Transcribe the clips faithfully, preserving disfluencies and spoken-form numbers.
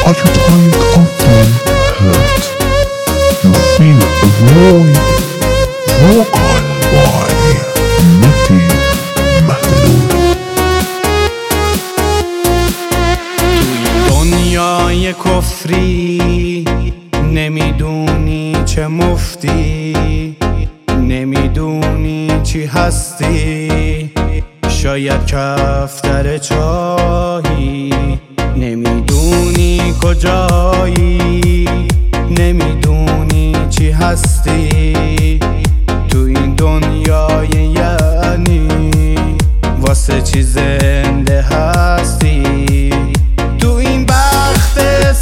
Are you tired of being hurt? You feel a void. Vocal by Mehdi Mahdaloui. توی دنیای کفری نمیدونی چه مفتی، نمیدونی چی هستی، شاید کفتر چاهی، نمیدونی کجایی، نمیدونی چی هستی تو این دنیای، یعنی واسه چی زنده هستی تو این بخت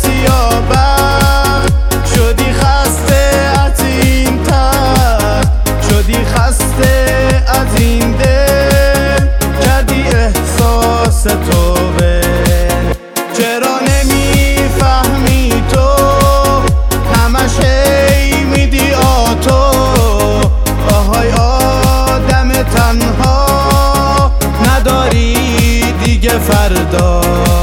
سیاه شدی خسته از این تن، شدی خسته از این دل، کردی احساس تو به چرا نمیفهمی تو همش هی میدی آتو، آهای آدم تنها نداری دیگه فردا.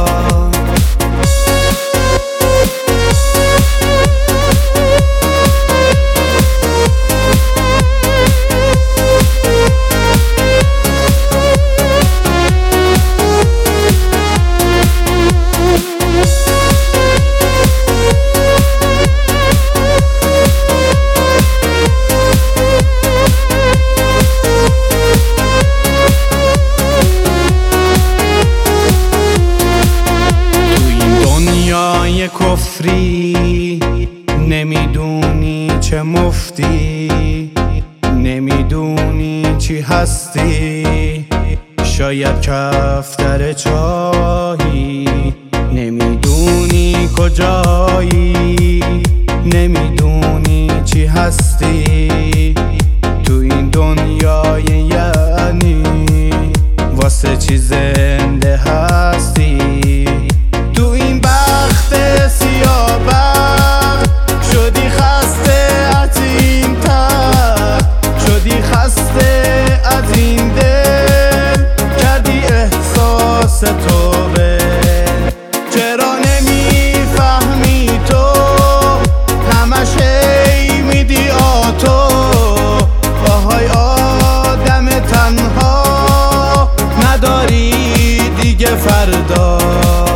کفری نمیدونی چه مفتی، نمیدونی چی هستی، شاید کفتر چاهی، نمیدونی کجایی، نمیدونی چی هستی تو این دنیای، یعنی واسه چی زنده هستی تو این بخت سیاه شدی خسته از این تن، شدی خسته از این دل، کردی احساس تو به چرا نمیفهمی تو همش هی میدی آتو، آهای آدم تنها نداری دیگه فردا.